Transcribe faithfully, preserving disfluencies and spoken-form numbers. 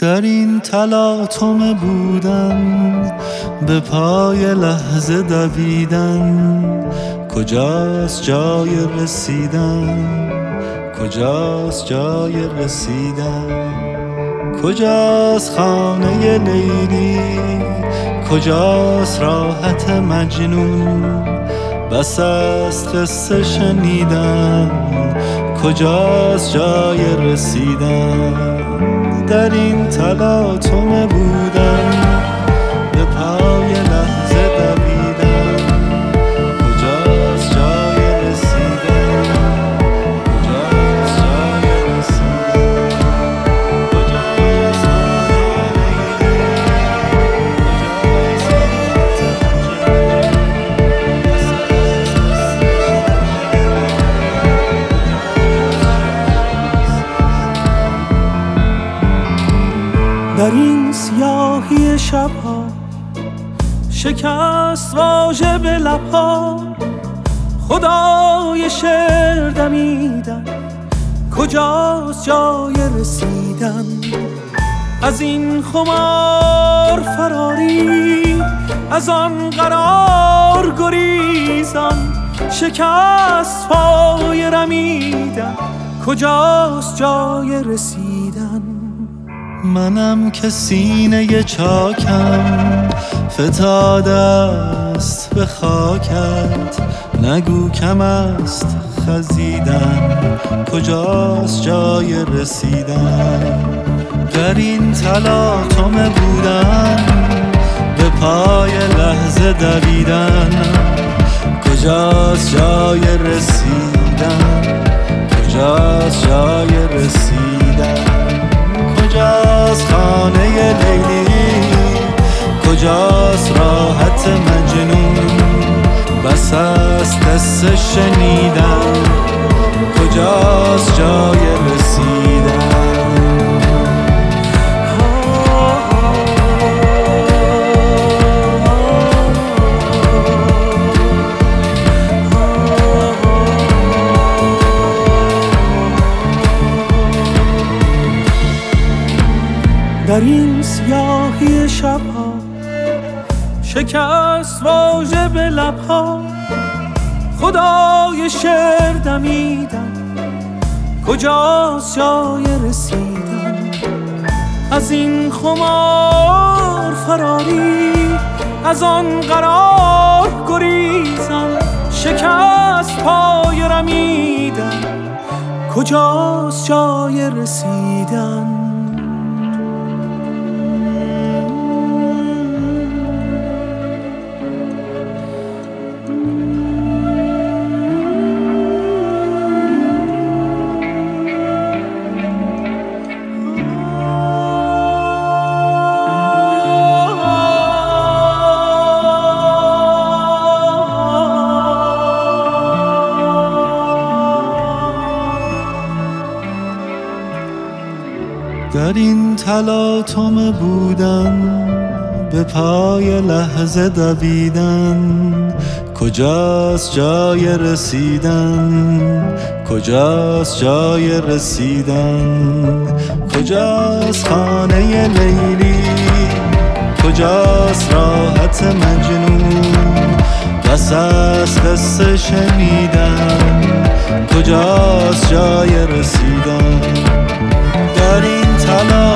در این تلاطم بودن، به پای لحظه دویدن، کجاست جای رسیدن؟ کجاست جای رسیدن؟ کجاست خانه لیلی؟ کجاست راحت مجنون؟ بس است قصه شنیدن، کجاست جای رسیدن؟ در این تلاطم بودن، به پای لحظه دویدن، کجاست جای رسیدن؟ کجاست جای رسیدن؟ کجاست خانه لیلی؟ در این سیاهی شبها شکست واژه به لبها، خدای شعر دمیدن، کجاست جای رسیدن؟ از این خمار فراری، از آن قرار گریزان، شکست پای رمیدن، کجاست جای رسیدن؟ منم که سینه چاکم فتاده است به خاکت، نگو کم است خزیدن، کجاست جای رسیدن؟ در این تلاطم بودن، به پای لحظه دویدن، کجاست جای رسیدن؟ کجاست جای رسیدن؟ کجاست خانه لیلی؟ کجاست راحت مجنون؟ بس است قصه شنیدن، کجاست جای رسیدن؟ در این سیاهی شبها شکست واژه به لبها، خدای شعر دمیدن، کجاست جای رسیدن؟ از این خمار فراری، از آن قرار گریزان، شکست پای رمیدن، کجاست جای رسیدن؟ در این تلاطم بودن، به پای لحظه دویدن، کجاست جای رسیدن؟ کجاست جای رسیدن؟ کجاست خانه لیلی؟ کجاست راحت مجنون؟ بس است قصه شنیدن، کجاست جای رسیدن؟ در این تلاطم